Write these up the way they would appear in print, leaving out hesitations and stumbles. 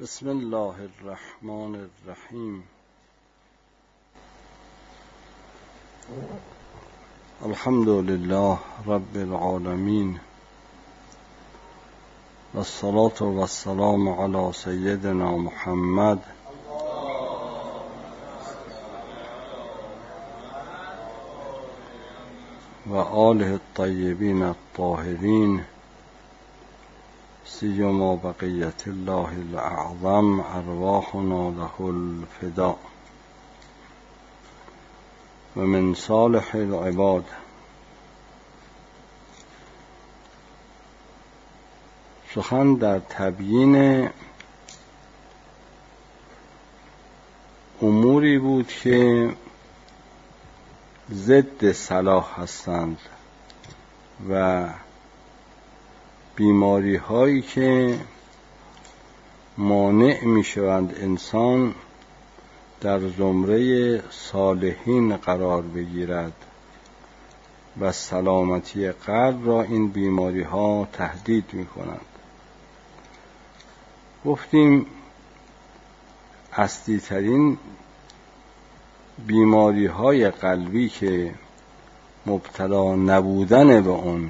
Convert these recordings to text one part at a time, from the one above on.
بسم الله الرحمن الرحیم. الحمد لله رب العالمین و الصلاة و السلام علی سیدنا محمد و آله الطیبین الطاهرین، سیما بقیت الله الاعظم ارواحنا له الفداء. و من صالح العباد. سخن در تبیین اموری بود که ضد صلاح هستند و بیماری هایی که مانع می شوند انسان در زمره صالحین قرار بگیرد و سلامتی قلب را این بیماری ها تهدید می کنند. گفتیم اصلی ترین بیماری های قلبی که مبتلا نبودن به اون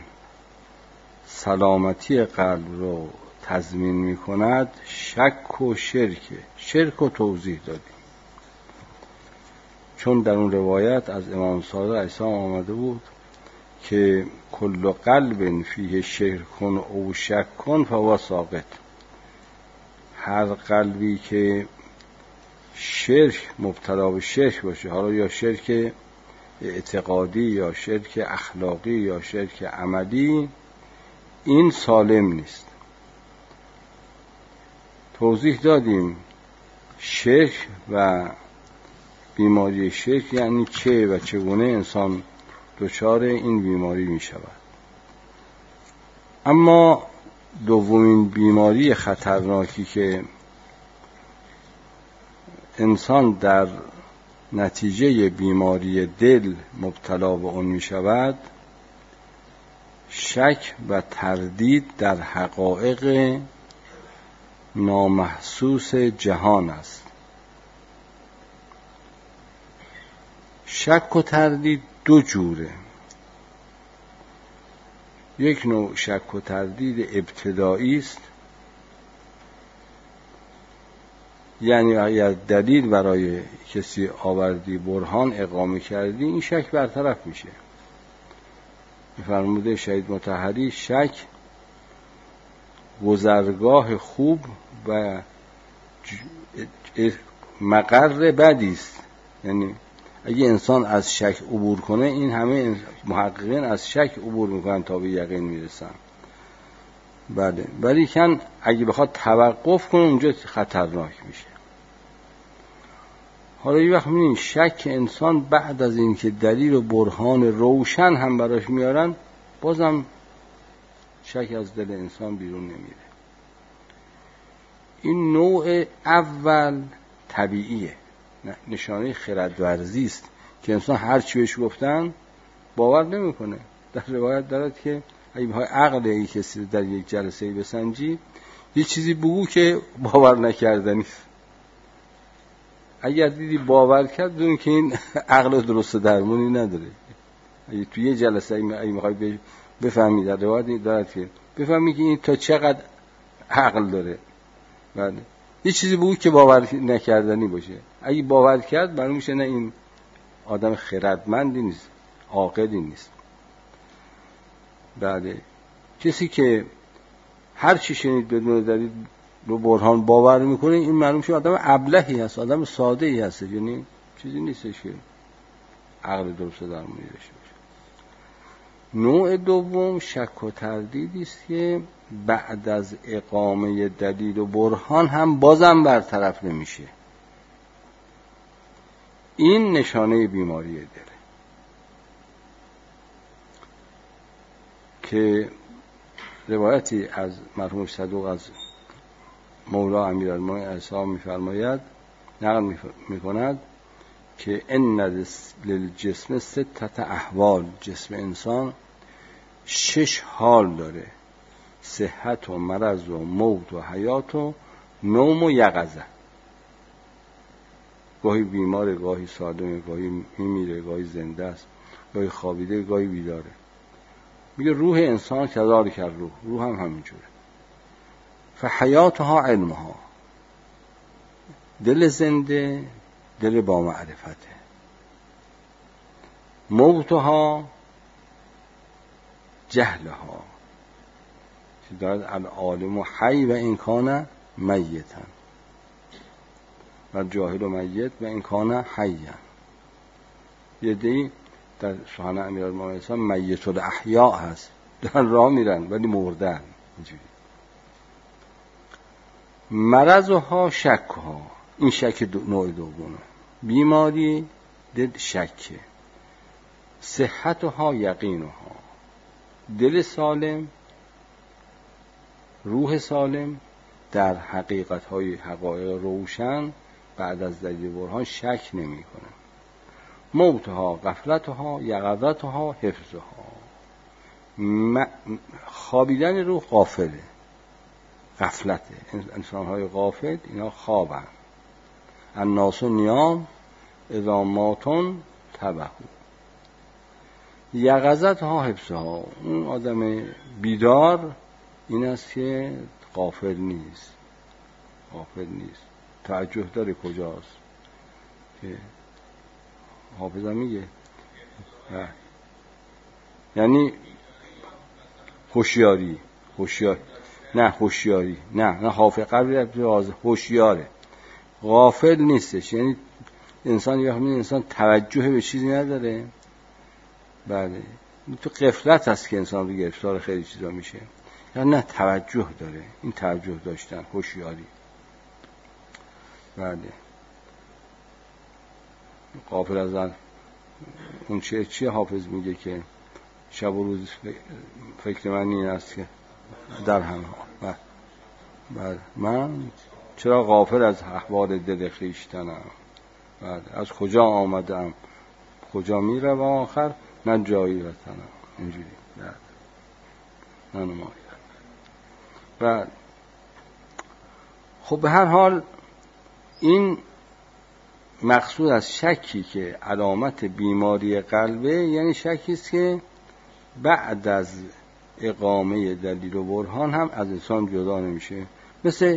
سلامتی قلب رو تضمین می کند شک و شرکه. شرک و توضیح دادیم، چون در اون روایت از امام صادق علیه السلام آمده بود که کل قلب فیه شرک او شک فهو ساقط. هر قلبی که شرک مبتلا به شرک باشه، حالا یا شرک اعتقادی یا شرک اخلاقی یا شرک عملی، این سالم نیست. توضیح دادیم شرک و بیماری شرک یعنی چه و چگونه انسان دچار این بیماری می شود. اما دومین بیماری خطرناکی که انسان در نتیجه بیماری دل مبتلا به اون می شود، شک و تردید در حقایق نامحسوس جهان است. شک و تردید دو جوره. یک نوع شک و تردید ابتدایی است، یعنی اگر دلیل برای کسی آوردی، برهان اقامه کردی، این شک برطرف میشه. فرموده شهید مطهری شک گذرگاه خوب و مقر بدی است. یعنی اگه انسان از شک عبور کنه، این همه محققین از شک عبور میکنن تا به یقین میرسن. بله، ولی کن اگه بخواد توقف کنه اونجا خطرناک میشه. حالا یه وقت میبینید شک انسان بعد از اینکه دلیل و برهان روشن هم براش میارن، بازم شک از دل انسان بیرون نمیره. این نوع اول طبیعیه، نشانه خردورزی است که انسان هر چی بهش گفتن باور نمیکنه. در روایت دارد که اگه بخوای عقل یک کسی در یک جلسه بسنجی، یه چیزی بگو که باور نکردنی است. اگر دیدی باور کرد، بدون که این عقل درست درمونی نداره. اگه توی یه جلسه اگه میخوای بفهمی، در روایت دارد که بفهمی که این تا چقدر عقل داره، بله، یه چیزی بگو که باور نکردنی باشه. اگه باور کرد، معلوم میشه نه این آدم خردمندی نیست، عاقلی نیست. بله، کسی که هر چی شنید بدون دلیل رو برهان باور میکنه، این معلوم شد آدم ابلهی هست، آدم ساده ای هست، یعنی چیزی نیستش که عقل درست درمونی داشته باشه. نوع دوم شک و تردیدی است که بعد از اقامه دلیل و برهان هم بازم برطرف نمیشه. این نشانه بیماری دله که روایتی از مرحوم صدوق از مولا امیرالمومنین علیه السلام میفرماید، نقل میکند که ان للجسم 6 احوال. جسم انسان 6 حال داره: صحت و مرض و موت و حیات و نوم و یقظه، گاهی بیماره، گاهی سالمه، گاهی میمیره، گاهی زنده است، گاهی خوابیده، گاهی بیداره. میگه روح انسان کذالک روح هم همینجوره. فحیاتها علمها، دل زنده دل با معرفته. موتها جهلها، که دارد العالم حی و این کان میتا و جاهل و میت و این کان حیا. یه دی در سخن امیرالمومنین میت الاحیاء هست، دارن راه میرن ولی مردن. اینجوری. مرضها شکها، این شک نوع دومه، بیماری دل شکه. صحتها یقینها، دل سالم روح سالم در حقیقت‌های حقایق روشن بعد از دلیل برهان شک نمی‌کنه. موتها غفلتها یقظتها حفظها، خوابیدن روح غافله، غفلته. انسان‌های غافل اینا خوابن. الناس نیام اذا ماتون تبهوا. یقظتها حفظها، اون آدم بیدار این است که غافل نیست، غافل نیست. توجه داره کجاست که حافظم میگه، یعنی هوشیاری نه هوشیاری نه حافظ قبل هوشیاره، غافل نیستش. یعنی انسان یه وقتی انسان توجه به چیزی نداره، بله تو غفلت هست که انسان رو گرفتار خیلی چیزا میشه، یا نه توجه داره. این توجه داشتن هوشیاری. بله غافل از اون چیه حافظ میگه که شب و روز فکر من این است که در هم بله من چرا غافل از احوال دل خویشتنم، بله از کجا آمدم کجا میرم و آخر نه جایی وطنم. اینجوری نه نمایی. بله خب به هر حال این مقصود از شکی که علامت بیماری قلبه، یعنی شکی است که بعد از اقامه دلیل و برهان هم از انسان جدا نمیشه، مثل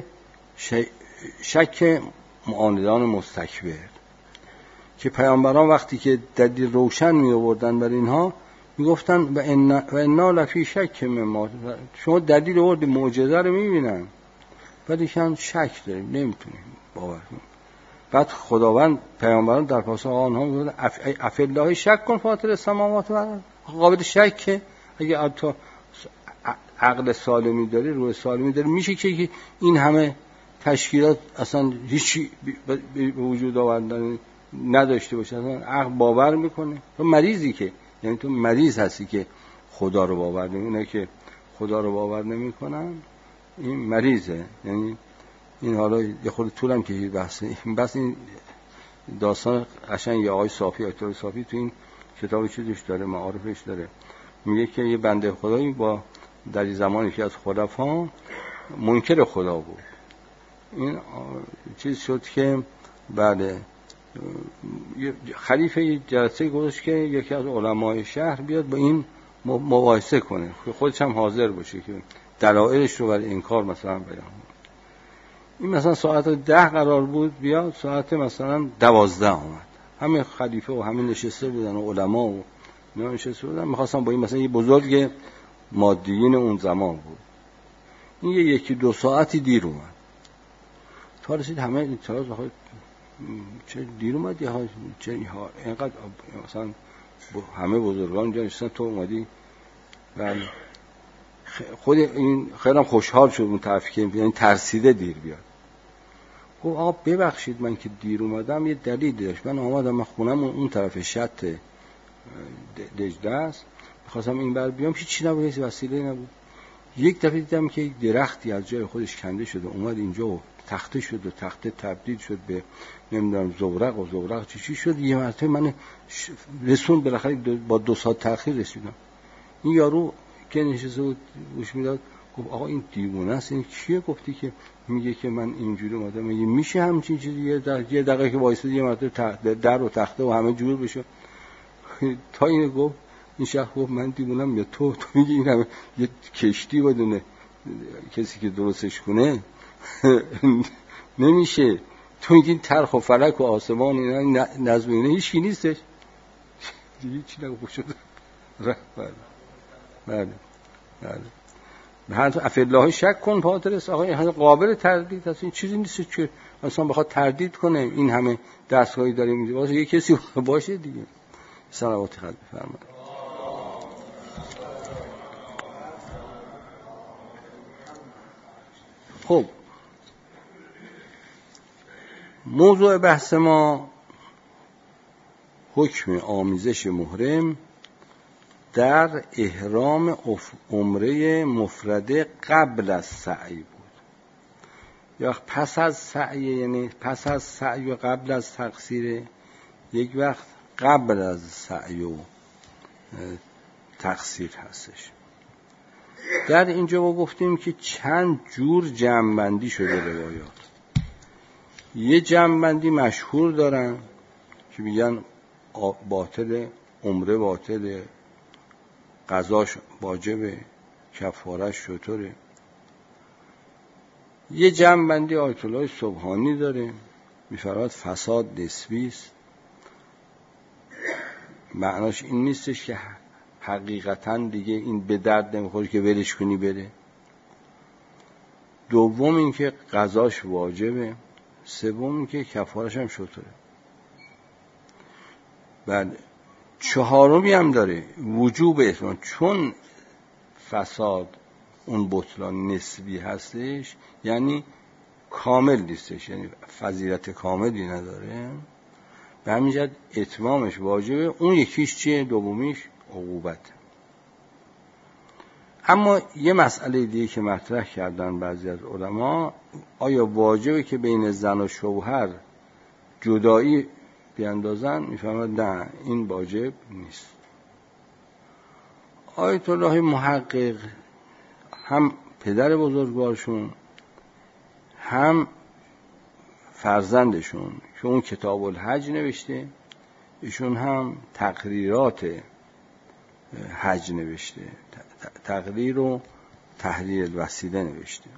شک معاندان مستکبر که پیامبران وقتی که دلیل روشن می آوردن بر اینها میگفتن و انا لفی شک مما، شما دلیل آورد معجزه رو میبینن ولی کن شک داریم نمیتونیم باور کنیم. بعد خداوند پیامبران در پاسخ آنها میگه اف الله شک کن فاطر السماوات و الارض، قابل شکه. اگه تو عقل سالمی داری، روح سالمی داری، میشه که این همه تشکیلات اصلا هیچی به وجود آوردن نداشته باشه، اصلا عقل باور میکنه. تو مریضی که، یعنی تو مریض هستی که خدا رو باور نمیکنه، که خدا رو باور نمیکنن این مریضه. یعنی این حالا یه خود طولم که بس این داستان قشنگ آقای صافی، آیت صافی تو این کتاب چیزش داره، معارفش داره، میگه که یه بنده خدایی با در زمانی که از خلفا منکر خدا بود، این چیز شد که بعد خلیفه جلسه گذاشت که یکی از علمای شهر بیاد با این مباحثه کنه، خودش هم حاضر باشه که دلایلش رو برای انکار مثلا بیان. این مثلا ساعت 10 قرار بود بیاد، ساعت مثلا 12 اومد. همه خلیفه و همه نشسته بودن و علما و اینا نشسته بودن، می‌خواستن با این مثلا یه بزرگ مادیین اون زمان بود، این یکی دو ساعتی دیر اومد. تا رسید همه اعتراض بخواد چه دیر اومدی ها، چه اینقدر مثلا همه بزرگان اونجا نشستن تو اومدی. و خود این خیلی خوشحال شد اون طرفی که یعنی ترسیده دیر بیاد. گفت آقا ببخشید من که دیر اومدم یه دلیل داشت، من آمدم من خونم اون طرف شط دجله است، می‌خواستم این بر بیام، هیچی نبود، هیچ وسیله نبود. یک دفعه دیدم که یک درختی از جای خودش کنده شده اومد اینجا و تخته شد و تخته تبدیل شد به نمیدونم زورق و زورق چی شد. یه مرتبه من رسون بالاخره با 2 ساعت تأخیر رسیدم. این یارو که نشسته بود گوش میداد گفت آقا این دیوونه است، این کیه گفتی که میگه که من اینجوری اومدم؟ میگه میشه همچین چیزی یه دقیقه که وایساد یه مرتبه در و تخته و همه جور بشه؟ تا اینو گفت این شخص گفت من دیوونم یا تو میگی این همه یه کشتی بدونه کسی که درستش کنه نمیشه. تو میگی ترخ و فلک و آسمان اینا نظم اینا هیچ کی نیستش دیگه. چی نگو شد رفت. بله به هر افی الله شک کن پادرس. آقا این قابل تردید هست، این چیزی نیست که اصلا بخواد تردید کنه. این همه دستگاهی داریم اینجا، واسه یه کسی باشه دیگه. صلوات خدا بفرمایید. خب موضوع بحث ما حکم آمیزش محرم در احرام عمره مفرده قبل از سعی بود، یا پس از سعی، یعنی پس از سعی و قبل از تقصیر، یک وقت قبل از سعی و تقصیر هستش. در اینجا ما گفتیم که چند جور جمع‌بندی شده روایات. یه جمع‌بندی مشهور دارن که میگن باطل، عمره باطل، قضاش واجبه، کفارش شطوره. یه جمع‌بندی آیت الله سبحانی داره، می‌فرماید فساد نسبی است. معناش این نیستش که حقیقتاً دیگه این به درد نمیخوره که ولش کنی بره. دوم این که قضاش واجبه. سوم این که کفارش هم شطوره. بعد چهارمی هم داره وجوب اتمام، چون فساد اون بطلان نسبی هستش، یعنی کامل نیستش، یعنی فضیلت کاملی نداره، به همین جهت اتمامش واجبه. اون یکیش چیه؟ دومیش عقوبت. اما یه مسئله دیگه که مطرح کردن بعضی از علما، آیا واجبه که بین زن و شوهر جدایی بیاندازن؟ میفهمد نه، این واجب نیست. آیت الله محقق هم پدر بزرگوارشون هم فرزندشون که اون کتاب الحج نوشته، ایشون هم تقریرات حج نوشته، تقریر و تحریر الوسیله نوشته.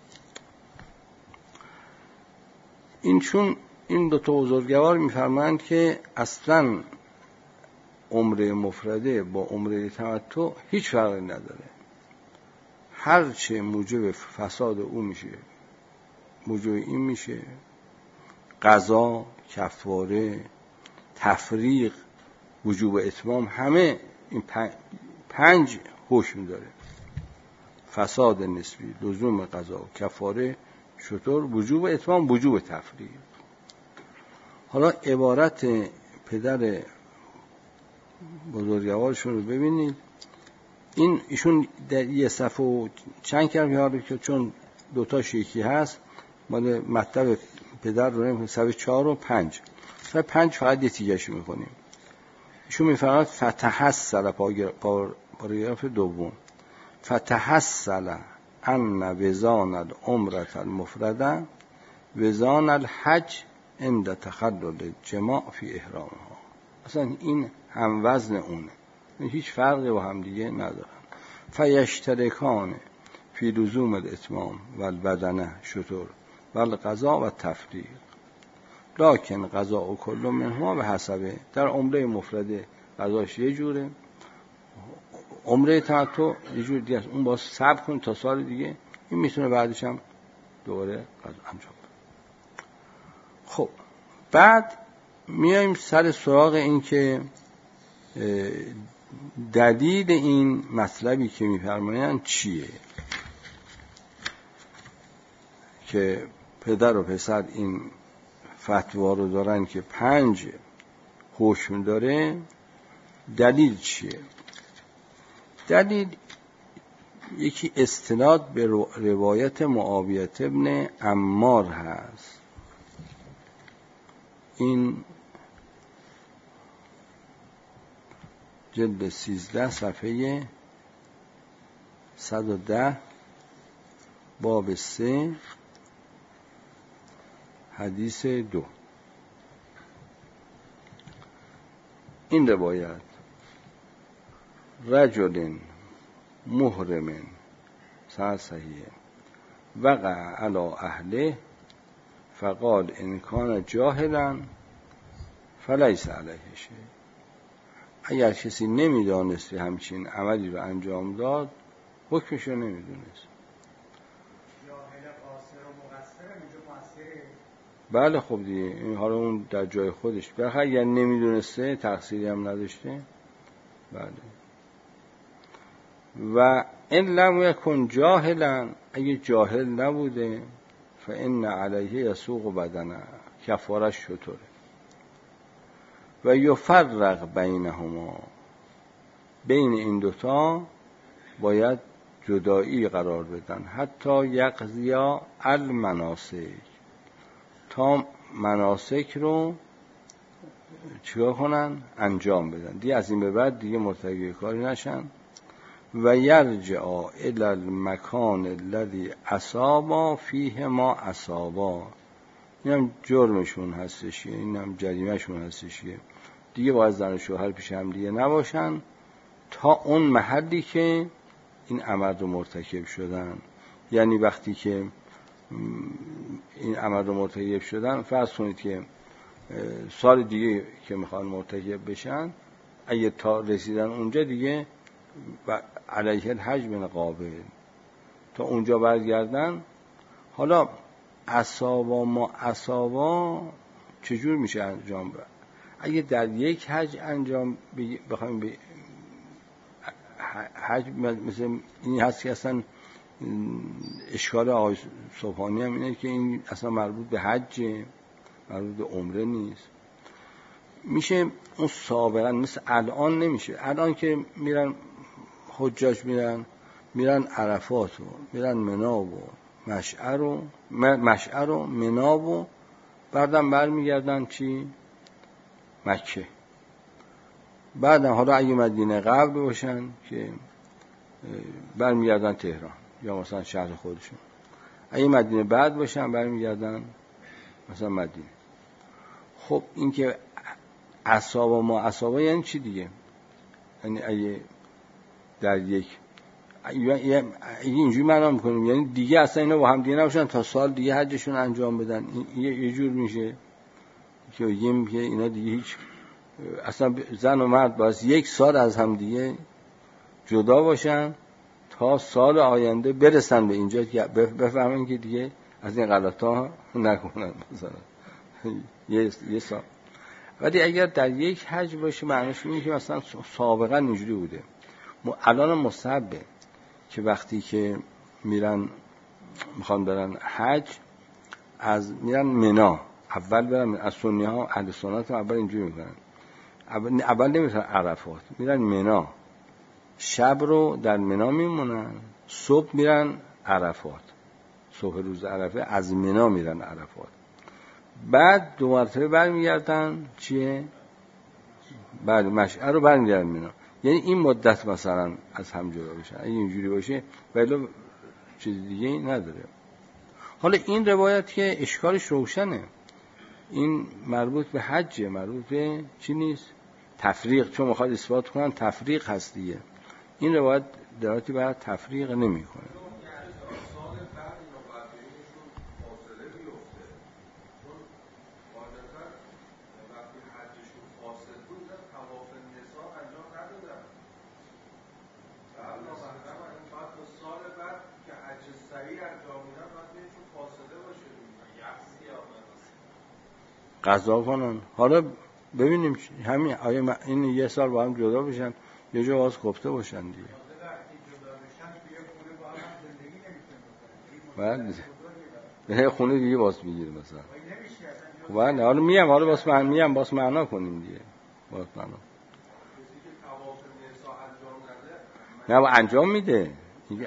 این دو تا بزرگوار میفرمایند که اصلاً عمره مفرده با عمره تمتع هیچ فرقی نداره. هر چه موجب فساد او میشه موجب این میشه. قضا، کفاره، تفریق، وجوب اتمام، همه این پنج حکم داره: فساد نسبی، لزوم قضا، کفاره، شطور، وجوب اتمام، وجوب تفریق. حالا عبارت پدر بزرگوارشون رو ببینید. ایشون در یه صفحه و چند کلمه که چون دوتاش یکی هست، مال مطلب پدر رو نمی‌خونیم، صفحه 4 و 5. صفحه 5 فقط یه تیکش می‌خونیم. ایشون می‌فرماید فتحصل، پاراگراف دوم، فتحصل ان وزان العمره المفرده وزان الحج عند تخلل الجماع فی احرامها. اصلا این هم وزن اونه، هیچ فرقی با هم دیگه ندارن. فیشترکان فی لزوم الاتمام و البدنه شطور و القضاء و تفریق، لکن قضاء و کل منهما به حسبه. در عمره مفرده قضاش یه جوره، عمره تمتع یه جور دیگه است. اون باز صبر کن تا سال دیگه، این میتونه بعدش هم دوباره قضا انجام بده. خب بعد میایم سر سراغ این که دلیل این مطلبی که میفرمایند چیه، که پدر و پسر این فتوا رو دارن که 5 حکم داره. دلیل چیه؟ دلیل یکی استناد به روایت معاویه ابن عمار هست. این جلد 13 صفحه 110 باب 3 حدیث 2. این روایت رجل محرم سند صحیحه وقع علی اهله فقال ان کان جاهلا فلیس علیه شیء. اگر کسی نمیدانسته همچین عملی رو انجام داد حکمش رو نمیدونست. بله خب دیگه این حالا اون در جای خودش بخاطر اگر نمیدونسته تقصیری هم نداشته. بله. و ان لم یکن جاهلا، اگه جاهل نبوده فان علیه یسوق بدنه، کفارش شطوره. و یفرق بینهما، بین این دوتا باید جدایی قرار بدن. حتی یقضیا المناسک، تا مناسک رو چیکار کنن؟ انجام بدن. دیگه از این به بعد دیگه مرتکب کاری نشن. و یرجع الی المکان الذی اصابا فیه ما اصابا، این هم جرمشون هستشیه، این هم جریمهشون هستشیه. دیگه باید زن و شوهر پیش هم دیگه نباشن تا اون محلی که این عمل رو مرتکب شدن. یعنی وقتی که این عمل رو مرتکب شدن، فرض کنید که سال دیگه که میخوان مرتکب بشن، اگه تا رسیدن اونجا دیگه علیه الحج من قابل، تا اونجا برگردن. حالا اصابا ما اصابا چجور میشه انجام بده؟ اگه در یک حج انجام بخوایم حج مثل این هست که اصلا اشکال آقای صبحانی هم اینه که این اصلا مربوط به حجه، مربوط به عمره نیست. میشه اون سابقا مثل الان نمیشه. الان که میرن حجاج میرن عرفات و میرن منا و مشعر و منا و بعدم برمیگردن چی؟ مکه. بعدم حالا اگه مدینه قبل باشن که برمیگردن تهران یا مثلا شهر خودشون. اگه مدینه بعد باشن برمیگردن مثلا مدینه. خب این که اصابا ما اصابا یعنی چی دیگه؟ یعنی اگه در یک اینجوری معنا میکنیم یعنی دیگه اصلا اینا با هم دیگه نباشن تا سال دیگه حجشون انجام بدن. یه جور میشه که بگیم که اینا دیگه هیچ اصلا زن و مرد باید یک سال از هم دیگه جدا باشن تا سال آینده برسن به اینجا که بفهمن که دیگه از این غلطا نکنن مثلا یه سال. ولی اگر در یک حج باشه معنیش اینه که مثلا سابقا اینجوری بوده. الان مستحبه که وقتی که میخوان برن حج میرن منا، اول برن از سنی ها اهل سنت هم اول اینجوری میکنن، اول نمیرن عرفات، میرن منا، شب رو در منا میمونن، صبح میرن عرفات، صبح روز عرفه از منا میرن عرفات، بعد دو مرتبه برمیگردن چیه؟ بعد مشعر رو برمیگردن منا. یعنی این مدت مثلا از هم جدا بشن. اگه اینجوری باشه ولی چیز دیگه نداره. حالا این روایت که اشکالش روشنه، این مربوط به حجه، مربوط به چی نیست؟ تفریق، چون میخواد اثبات کنن تفریق هست دیگه. این روایت دراتی برای تفریق نمی کنه. قضا کنن. حالا ببینیم همین آیا این یه سال با هم جدا بشن یه جا باز گفته باشن دیگه. بعد خونه دیگه باز میگیره مثلا. خب بله حالا میام، حالا باز معنا کنیم دیگه. باز معنا نه با انجام میده دیگه.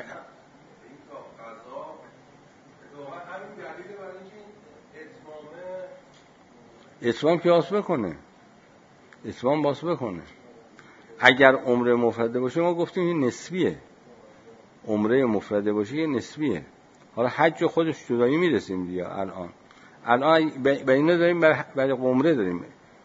اتمام که باز بکنه. اگر عمره مفرده باشه ما گفتیم این نسبیه، عمره مفرده باشه یه نسبیه. حالا حج خودش جدایی میرسیم دیگه. الان به اینا داریم، برای عمره داریم.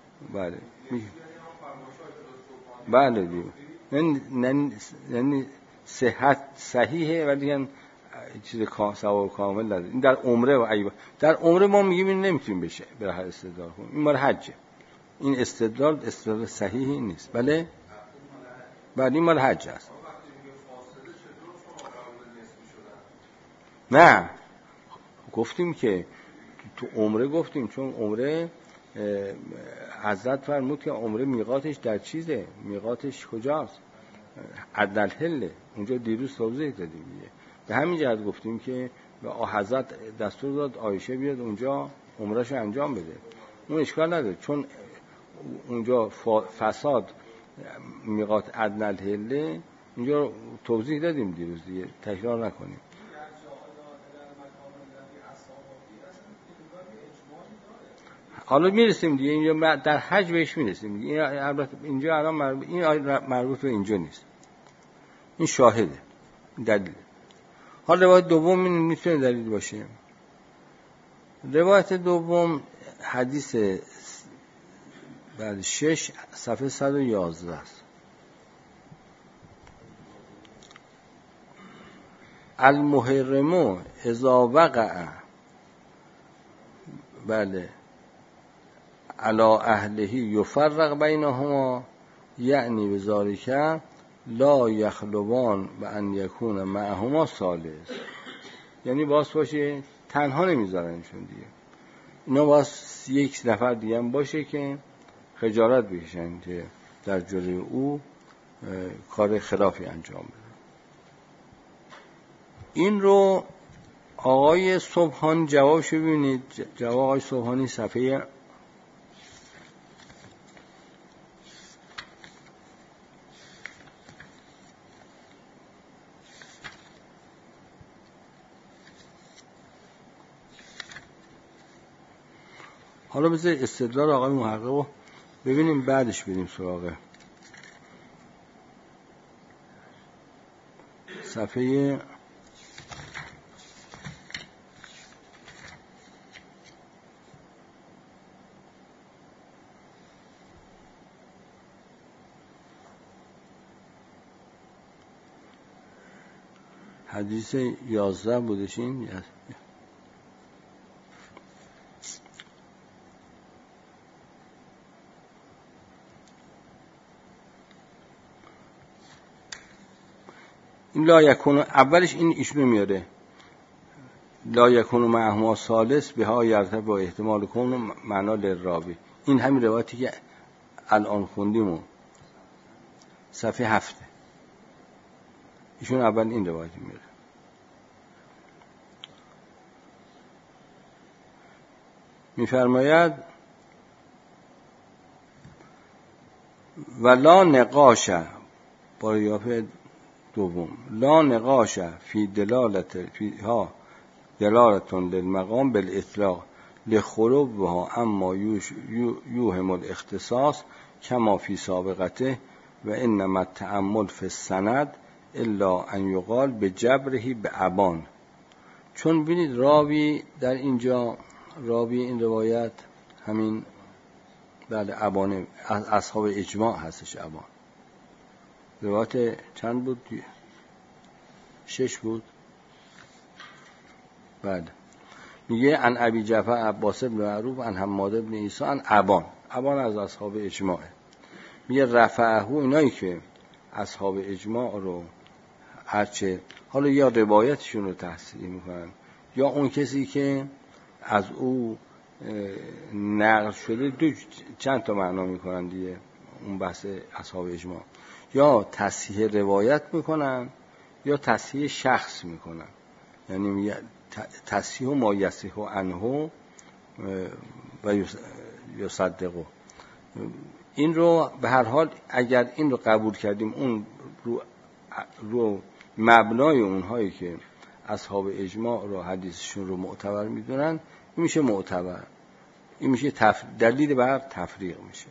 بله دیگه. یعنی صحت صحیحه ولی چیز ثواب کامل نداره. این در عمره و عیب. در عمره ما میگیم این نمیتونیم بشه به هر استدلال کنیم. این مال حجه. این استدلال صحیحی نیست. بله این مال حج است. نه گفتیم که تو عمره گفتیم، چون عمره حضرت فرمود که عمره میقاتش در چیزه، میقاتش کجاست؟ عدلحله. اونجا دیروز توضیح دادیم دیگه. به همین جهت گفتیم که حضرت دستور داد عایشه بیاد اونجا عمرهشو انجام بده. اون اشکال نداره، چون اونجا فساد میقات عدلحله اینجا توضیح دادیم دیروز دیگه، تکرار نکنیم. حالا میرسیم دیگه، اینجا در حج بهش میرسیم دیگه. البته اینجا الان این مربوط به اینجا نیست، این شاهده، دلیل. حالا روایت دوم میتونه دلیل باشه. روایت دوم حدیث بعد 6 صفحه 111 است. المحرم اذا وقع علی اهله یفرق بینهما، یعنی بذالک لا یخلوان و ان یکون معهما ثالث. یعنی باشه تنها نمیذارنشون دیگه، اینا باز یک نفر دیگه هم باشه که خجالت بکشن که در جلوی او کار خلافی انجام بده. این رو آقای سبحانی جوابشو ببینید. جواب آقای سبحانی صفحه حالا بذار استدلال آقای محقق رو ببینیم، بعدش بریم سراغ صفحه حدیث 11 بودش. این لا یکون، اولش این ایشونو میاره، لا یکون معهما ثالث بها یرتب با احتمال کون معنا للراوی. این همین روایتی که الان خوندیم صفحه 7. ایشون اول این روایت میاره. میفرماید ولا نقاش، با ریاف دوم، لا نقاش فی دلالتون للمقام بالاطلاق لخروجها اما یوهم الاختصاص کما فی سابقته و انما التأمل فی السند الا ان یقال بجبره بابان. چون ببینید راوی در اینجا، راوی این روایت همین ابان از اصحاب اجماع هستش. ابان روایت چند بود؟ 6 بود. بعد میگه عن ابی جعفر عباس بن معروف عن حماد بن عیسی عن ابان از اصحاب اجماعه. میگه رفعه، اینایی که اصحاب اجماع رو هرچه حالا یا روایتشون رو تحصیل میکنن یا اون کسی که از او نقل شده، چند تا معنا میکنن دیگه اون بحث اصحاب اجماع، یا تصحیح روایت میکنن یا تصحیح شخص میکنن. یعنی تصحیح ما یصح عنه و یصدقه. این رو به هر حال اگر این رو قبول کردیم، اون رو مبنای اونهایی که اصحاب اجماع رو حدیثشون رو معتبر میدونن، این میشه معتبر، این میشه دلیل بر تفریق میشه.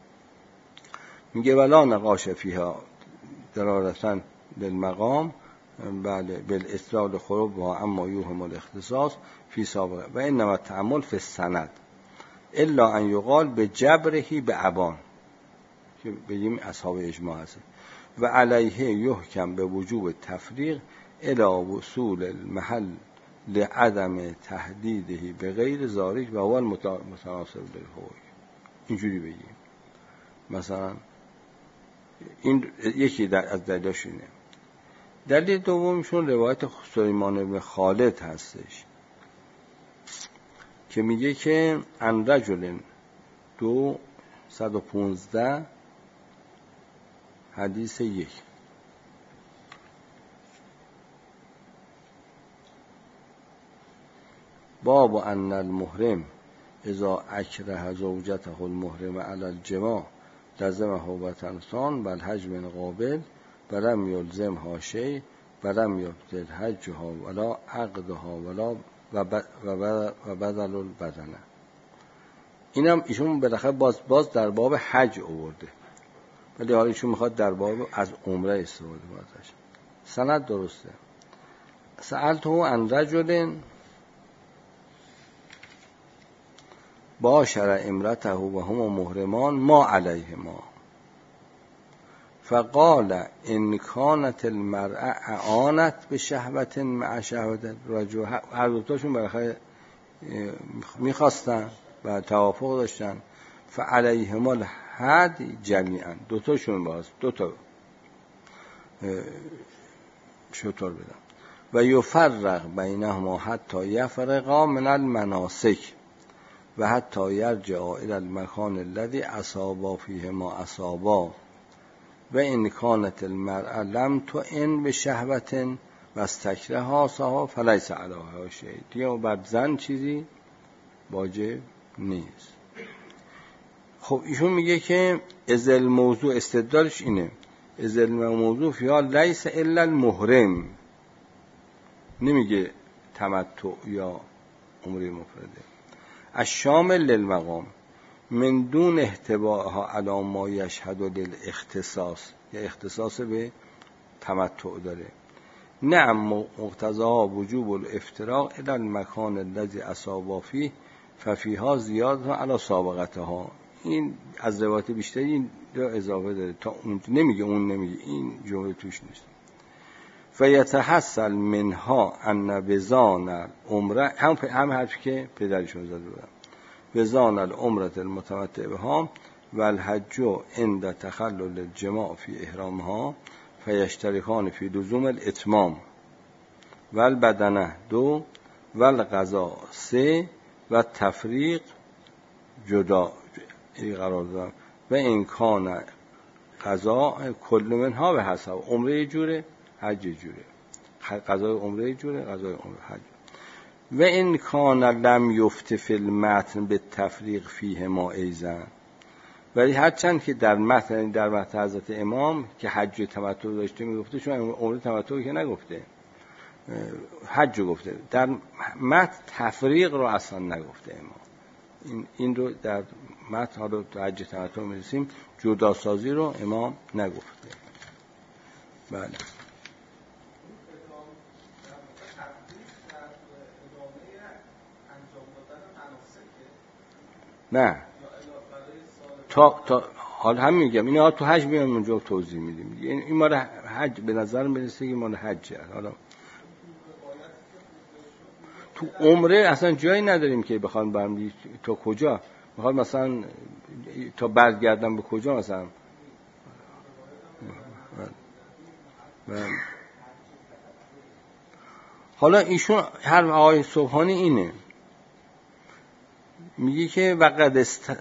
میگه ولا نقاش فیها درارتن للمقام بله بالاستدلال خروب و اما یوهم الاختصاص فی سابقه و انما تأمل فی السند الا ان یقال به جبرهی به ابان که بگیم اصحاب اجماع هست و علیه یحکم به وجوب تفریق الی وصول المحل لعدم تهدیدهی به غیر ذالک و هو متناسب للحقوق. اینجوری بگیم مثلا این یکی از دلایلش اینه. دلیل دومشون روایت سلیمان بن خالد هستش که میگه که ان رجل 215 حدیث 1 باب ان المحرم اذا اکره زوجته المحرم علی الجماع لزمه وطنسان بل حج من قابل ولم یلزمها شیء ولم یبطل حجها ولا عقدها ولا و بدل البدنه. اینم ایشون بالاخره باز در باب حج آورده ولی حالا ایشون میخواد در باب از عمره استفاده کنه. سند درسته. سألته عن رجل باشر امرته و هم محرمان ما علیه ما فقال ان كانت المرأة اعانت به شهوت مع شهوت رجل. هر دوتاشون بالاخره میخواستن و توافق داشتن فعلیهما الحد جمیعا دوتاشون باز دوتا شطور بدن و یفرق بینهما حتی یفرقا من المناسک و حتی یرجع الى المکان الذي اصابا فیه ما اصابا و ان کانت المرأة لم تعن به شهوت و استکرها صاحب فلیس علیها شیء. دیگه بعد زن چیزی واجب نیست. خب ایشون میگه که از الموضوع استدلالش اینه از الموضوع فیها لیس الا المحرم، نمیگه تمتع یا عمره مفرده، الشامل للمقام من دون احتواها علی ما یشهد للاختصاص، یا اختصاص به تمتع داره. نعم مقتضاها وجوب الافتراق الى المکان الذي اصابا فیه ففیها زیاده علی سابقتها. این از روایت بیشتری این اضافه داره تا اون نمیگه، اون نمیگه، این جمله توش نیست. فیتحصل منها ان بزان العمره، هم حرفی که پدرشون زده بودن، بزان العمره المتمتع بها و الحج عند تخلل الجماع فی احرامها فیشترکان فی لزوم الاتمام و البدنه 2 و القضاء 3 و تفریق جدا قرار دادن و امکان قضاء کل منها به حسب. عمره جوره، حج جوره، قضای عمره جوره، قضای عمره حج. و این کان لم یفت فی المتن به تفریق فیه ما ایزن، ولی هرچند که در متن حضرت امام که حج تمتع داشته میگفته، چون عمره تمتع که نگفته، حج گفته، در متن تفریق رو اصلا نگفته امام. این رو در متن، حالا تو حج تمتع میرسیم، جداسازی رو امام نگفته. بله. نه تا حال هم میگم اینا تو حج میام اونجا توضیح میدیم. این مال حج به نظر میرسه که مال حجه. حالا تو عمره اصلا جایی نداریم که بخوام برم تا کجا میخواد، مثلا تا برگردم به کجا مثلا. حالا ایشون هر آقای سبحانی اینه میگه که وقد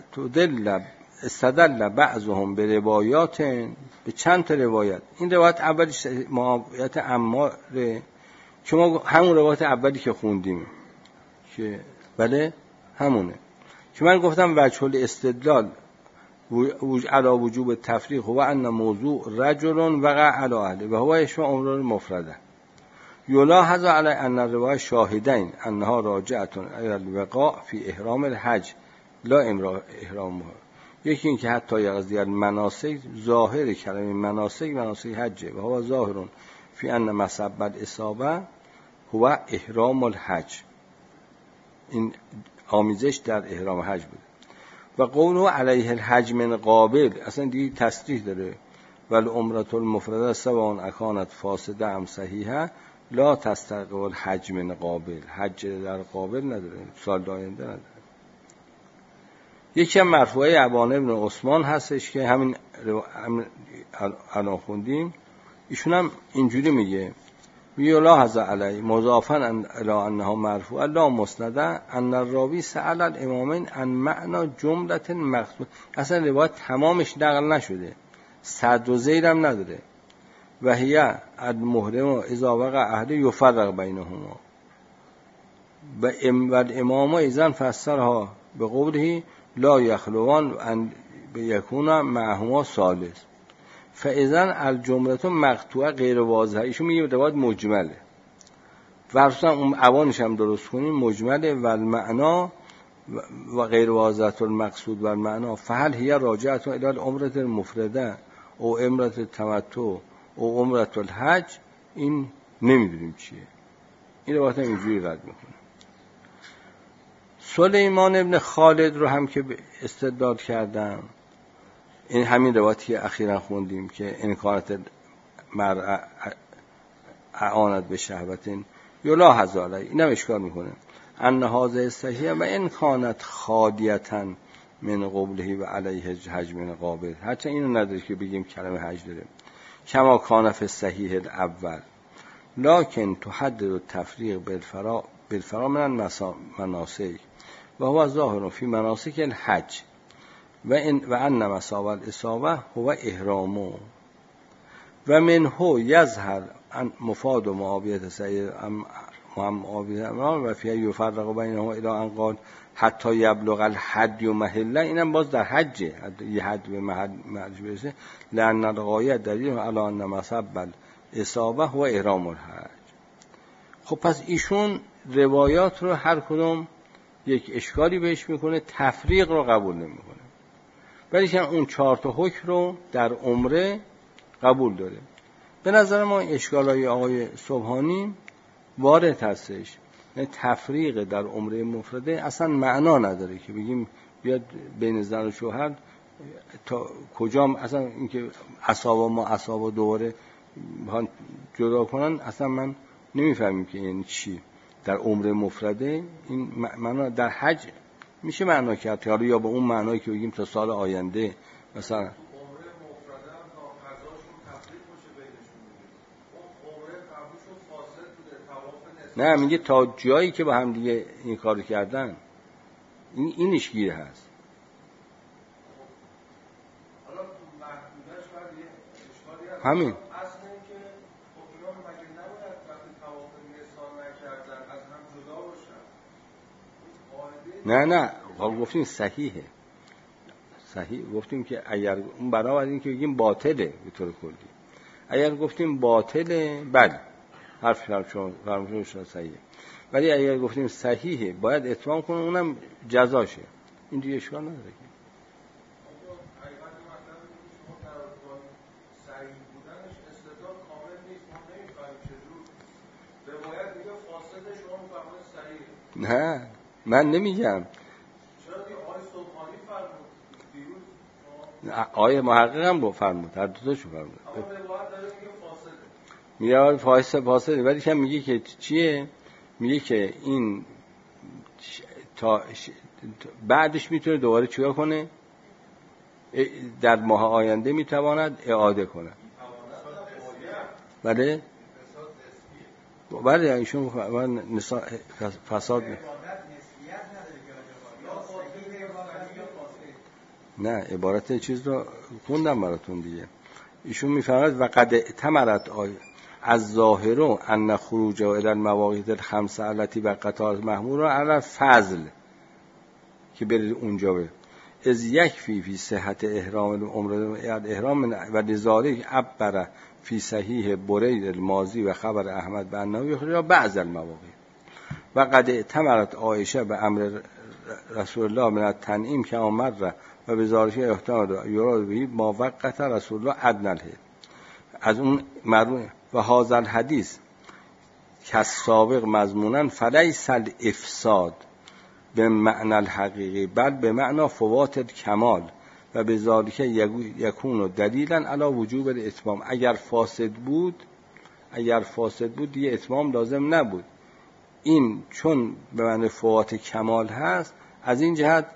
استدل بعضهم به روایات، به چند تا روایت. این روایت اولیش معاویت عماره که ما همون روایت اولی که خوندیم که بله همونه که من گفتم وجه الاستدلال علی وجوب تفریق هو ان موضوع رجل وقع علی اهله و هو اشباع عمره مفرده یلاحظ علی ان الروایه شاهدین انها راجعه الی الوقاع فی احرام الحج لا احرام. یکی این که حتی یقضی المناسک، ظاهر کلمه مناسک حجه و هو ظاهر فی ان مسبب الاصابه هو احرام الحج. این آمیزش در احرام حج بود. و قوله علیه الحج من قابل، اصلا دیگه تصریح داره. ولی عمرة المفرده سواء اکانت فاسده ام صحیحه لا تستقبل الحج من قابل. حج در قابل نداره، سال آینده نداره. یکی هم مرفوعه ابان ابن عثمان هستش که همین الان خوندیم. ایشون هم اینجوری میگه لاحظ علی مضافا الی انها مرفوعه لا مسنده ان الراوی سأل الامامین عن معنی جمله مقصود. اصلا روایت تمامش نقل نشده، صد و زیر هم نداره. و هی المحرم اذا وقع اهل یفرق بینهما و الامام اذن فسرها به قوله لا یخلوان ان یکون معهما ثالث فاذن الجمله مقطوعه غیر واضحه. ایشون میگه روایت مجمله، فرضاً اون اوانش هم درست کنیم مجمله و المعنا و غیر واضحه المقصود و المعنا فهل هي راجعه الى العمره المفرده او عمره التمتع او عمره الحج. این نمیدونیم چیه. این روایت هم اینجوری رد میکنه. سلیمان ابن خالد رو هم که استدلال کردم، این همین روایتی که اخیراً خوندیم که انکارت مرء اعانت به شهوتین یلاحظ علیه، اینم اشکال میکنه ان هذا صحیح و ان کانت خالیتا من قبله و علیه حج من قابل. هرچند اینو نداره که بگیم کلمه حج داره کما کان فی صحیح الاول لکن تحدد التفریق بالفرا من مناسک و هو ظاهر فی مناسک الحج و ان مساوی الاصابه هو احرام و منه یظهر مفاد معاویه سعید معاویه و فی یفرق بینهما الی ان قال حتی یبلغ الحد محله. اینم باز در حج یه حد به محلش برسه لان الغایه دلیل علی ان مسبب الاصابه هو احرام الحج. خب پس ایشون روایات رو هر کدوم یک اشکالی بهش میکنه، تفریق رو قبول نمیکنه، ولی که اون 4 تا حکم رو در عمره قبول داره. به نظر ما اشکالای آقای سبحانی وارد هستش. تفریق در عمره مفرده اصلا معنا نداره که بگیم بیاد بین زن و شوهر تا کجام، اصلا اینکه اصحاب دوباره جدا کنن اصلا من نمیفهمیم که یعنی چی در عمره مفرده. این معنا در حج میشه معنا کرد، حالا یا به اون معنایی که بگیم تا سال آینده مثلا عمره مفرده هم تا قضاشون تفریق باشه بینشون. اون عمره قبلشون فاصله بوده طواف نصف، نه میگه تا جایی که با هم دیگه این کارو کردن اینش گیر هست. حالا محدودش بعد یه اشکالی هست همین اصلا اینکه اونا مگه نباید وقتی طواف نصف نکردن از هم جدا باشن؟ نه حال گفتیم صحیحه، صحیح گفتیم که اگر اون بنابراین این که بگیم باطله به طور کلی، اگر گفتیم باطله بله حرف شما فرمودن صحیحه، ولی اگر گفتیم صحیحه باید اتمام کنه اونم جزاشه. این دیگه اشکال نداره که نه من نمیگم. آیه محقق هم فرمود، هر دو تاشو فرمود. میگه فاصله ولی که میگه که چیه؟ میگه که این تا بعدش میتونه دوباره چیکار کنه؟ در ماه آینده میتواند اعاده کنه. بله؟ بله ایشون فساد نه عبارت چیز رو خوندم براتون دیگه. ایشون میفرماید و قد اعتمرت از ظاهرو ان خروج الى المواقیت الخمسه التي بقطار محمول را علی فضل که برید اونجا به از یکفی فی صحت احرام العمره احرام و لذالک عبر فی صحیح برید الماضی و خبر احمد به انه یخرج بعض المواقیت و قد اعتمرت عایشه به امر رسول الله من التنعیم که امر و به ذالک احتمال یراد به ما وقت رسول الله ادنى. از اون مرموم و هذا الحدیث که سابق مضمونا فلیس الافساد به معنی الحقیقی بل به معنی فوات کمال و به ذالک یکون دلیلا علی وجوب الاتمام. اگر فاسد بود دیگه اتمام لازم نبود. این چون به معنی فوات کمال هست، از این جهت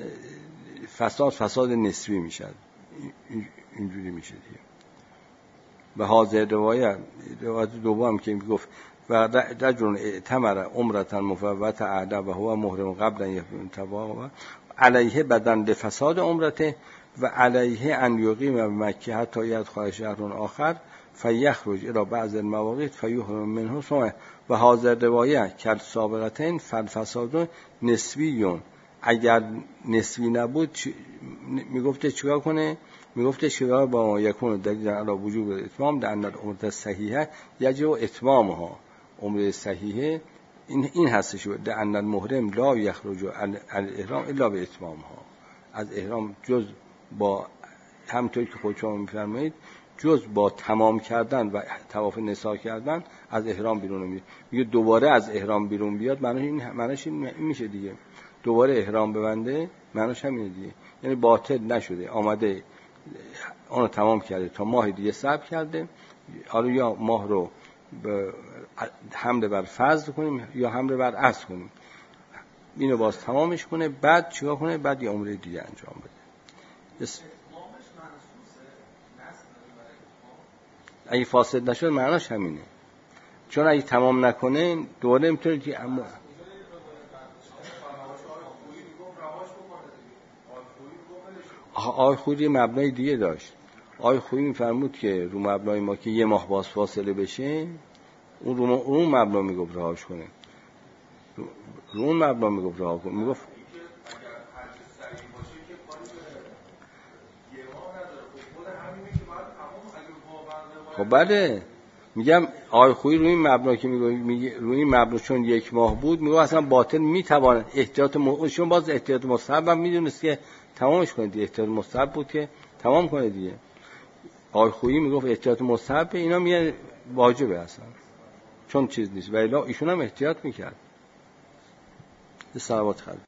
فساد نسبی میشه، اینجوری میشه دیگه. و حاضر روایت دوم که میگفت و رجل اعتمر عمرة مفوته اعلی و هو محرم قبل ان یتوافا علیه بدن لفساد عمرته و علیه ان یقیم بمکه حتی یدخل شهر آخر فیخرج الى بعض المواقیت فیحرم منه ثم و حاضر روایت کل سابقتین فالفساد نسبیون. اگر نسبی نبود میگفته چیکار کنه؟ میگفته چیکار با یکون دلیل علی وجوب الاتمام لان العمره صحیحه یجب اتمامها. عمره صحیحه این هستش لان المحرم لا یخرج الاحرام الا به اتمامها. از احرام جز با همونطور که خودشون میفرمایید جز با تمام کردن و طواف نسا کردن از احرام بیرون میاد. میگه دوباره از احرام بیرون بیاد معناش این میشه دیگه. دوباره احرام ببنده معناش همینه دیگه. یعنی باطل نشده، آمده اونو تمام کرده، تا ماه دیگه صبر کرده. حالا یا ماه رو حمل بر فضل کنیم یا حمل بر اصل کنیم، اینو باز تمامش کنه، بعد چیکار کنه؟ بعد یه عمره دیگه انجام بده. اگه فاسد نشد معناش همینه، چون اگه تمام نکنه دوباره میتونه که اما آقای خویی مبنای دیگه داشت. آقای خویی میفرمود که رو مبنای ما که یه ماه باز فاصله بشه، اون مبنا میگفت رهاش کنه، رو اون مبنا میگفت رها کنه. میگفت خب بله، میگم آقای خویی روی این مبنا که میگه روی این مبنا چون یک ماه بود، میگه اصلا باطل میتونه احتیاط چون باز احتیاط مستحب هم میدونست که تمامش کنه دیگه. احتیاط مستحب بود که تمام کنه دیگه. آقای خویی میگفت احتیاط مستحب، اینا میگه واجبه اصلا چون چیز نیست، ولی ایشون هم احتیاط میکرد. صلوات خدا.